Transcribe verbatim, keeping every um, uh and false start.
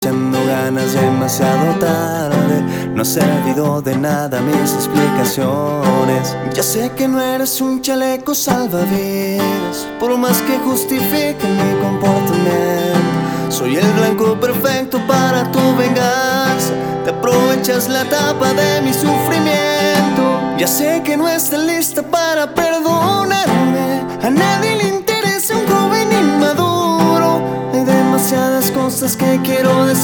Echando ganas demasiado tarde, no ha servido de nada mis explicaciones. Ya sé que no eres un chaleco salvavidas, por más que justifique mi comportamiento. Soy el blanco perfecto para tu venganza, te aprovechas la tapa de mi sufrimiento. Ya sé